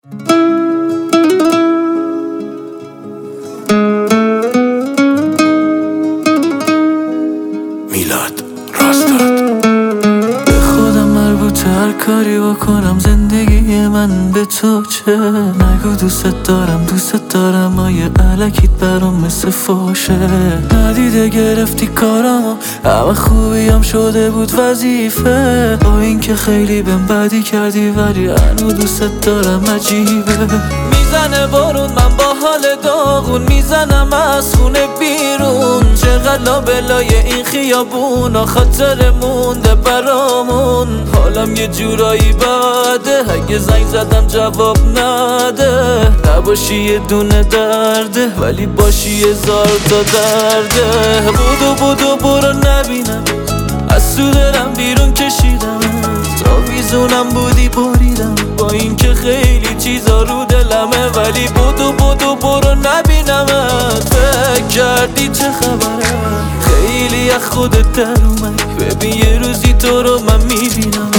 میلاد راستاد به خودم مربوطه هر کاری بکنم زندگی من به تو چه؟ نگو دوست دارم مایه علکیت برام مثل فاشه. ندیده گرفتی کارامو همه خوبیم شده بود وظیفه. با اینکه خیلی بهم بدی کردی ولی هنو دوست دارم عجیبه. میزنه بارون من با حال داغون میزنم از خونه بیرون. چقدر لابلای این خیابون خاطر مونده برامون. حالم یه جورایی بده اگه زنگ زدم جواب نده. نباشی یه دونه درده ولی باشی یه زار تا درده. بودو برو نبینم از تو دلم بیرون کشیدم. تا ویزونم بودی بریدم با اینکه خیلی چیزا رو دلمه. ولی بودو برو نبینمت. فکر کردی چه خبره خیلی از خودت در اومد. ببین یه روزی تو رو من میبینم.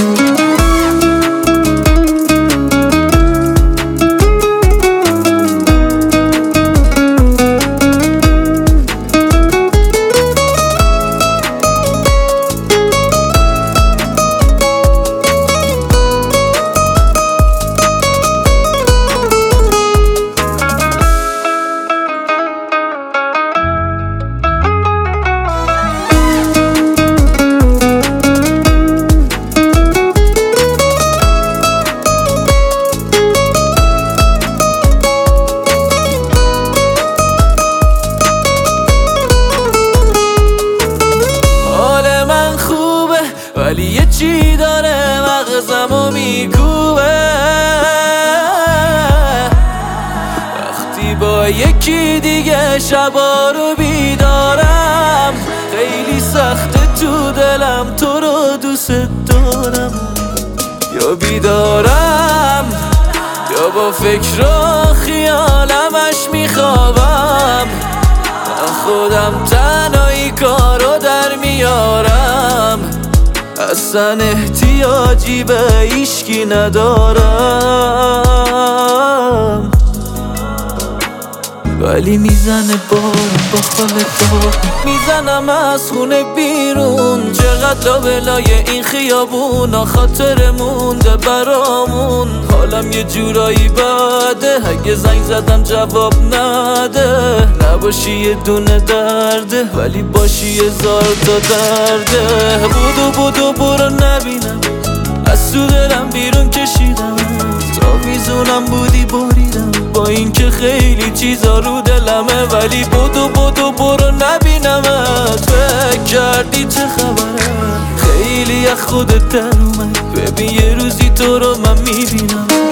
ولی یه چی داره مغزمو میکوبه. وقتی با یکی دیگه شبا رو بیدارم. خیلی سخته تو دلم تو رو دوست دارم. یا بیدارم یا با فکر و خیالمش میخوابم. خودم تنهایی کارو در میارم. اصلا احتیاجی به هیچکی ندارم. ولی میزنه بارم با حال داغون میزنم از خونه بیرون. چقدر لابلای این خیابون خاطر مونده برامون. حالم یه جورایی بده اگه زنگ زدم جواب نده. نباشی یه دونه درده ولی باشی یه زار تا درده. بودو برو نبینم از تو دلم بیرون کشیدم. تا ویزونم بودی بریدم با اینکه خیلی چیزا رو دلمه. ولی بودو برو نبینمت. فکر کردی چه خبره خیلی از خودت در اومد. ببین یه روزی تو رو من میبینم.